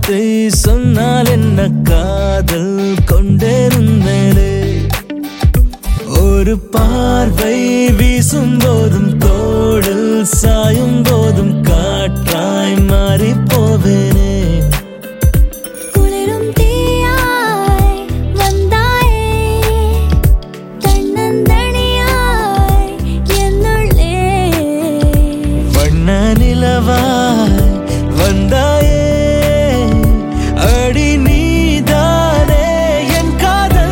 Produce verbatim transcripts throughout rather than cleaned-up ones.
வார்த்தை சொன்னால் என்ன காதல் கொண்டிருந்தேனே. ஒரு பார்வை வீசும் போதும் தோளில் சாயும் போதும் காற்றாய் மாறி போவேனே. நிலவாய் வந்தாயே அடி நீதானே என் காதல்.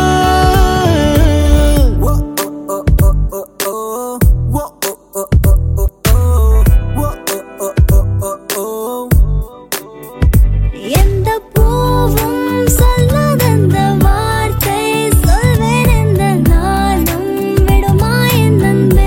எந்த பூவும் சொல்லாதந்த வார்த்தை சொல்வேன் எந்த நானும் விடுமா என் நண்பே.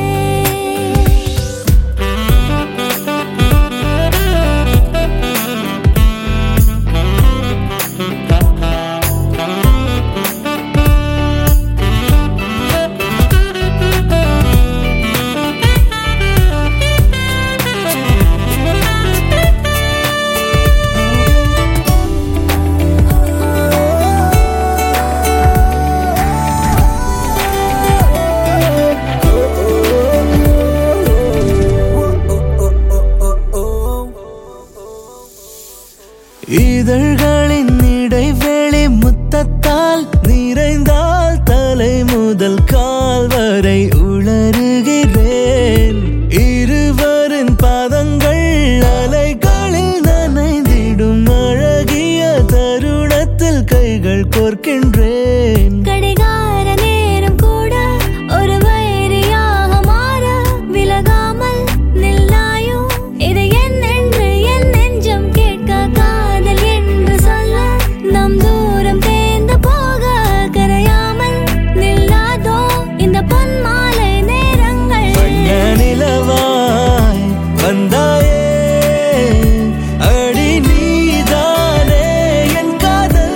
இதழ்களின் இடைவெளி முத்தத்தால் நிறைந்தால் தலை முதல் கால் வரை உளறுகிறேன். இருவரின் பாதங்கள் அலைகளில் நனைந்திடும் அழகிய தருணத்தில் கைகள் கோர்க்கின்றேன். கடிகார நேரம் கூட ஒரு வைரியாக மாற விலகாமல் நில்லாயோ. இது என்னென்று என் நெஞ்சம் கேட்க காதல் என்று சொல்ல நம் தூரம் தேர்ந்து போக கரையாமல் நில்லாதோ இந்த பொன்மாலை நேரங்கள். நிலவாய் வந்தாயே அடி நீதானே என் காதல்.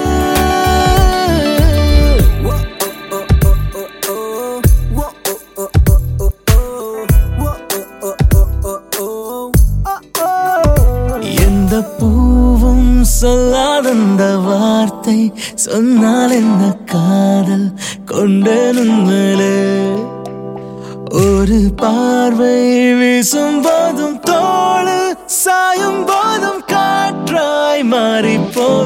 எந்த பூவும் சொல்லாதந்த வார்த்தை சொன்னால் என்ன காதல் கொண்டேனும் மேலே. ஒரு பார்வை வீசும் போதும் தோளு சாயும் போதும் காற்றாய் மாறிப்போ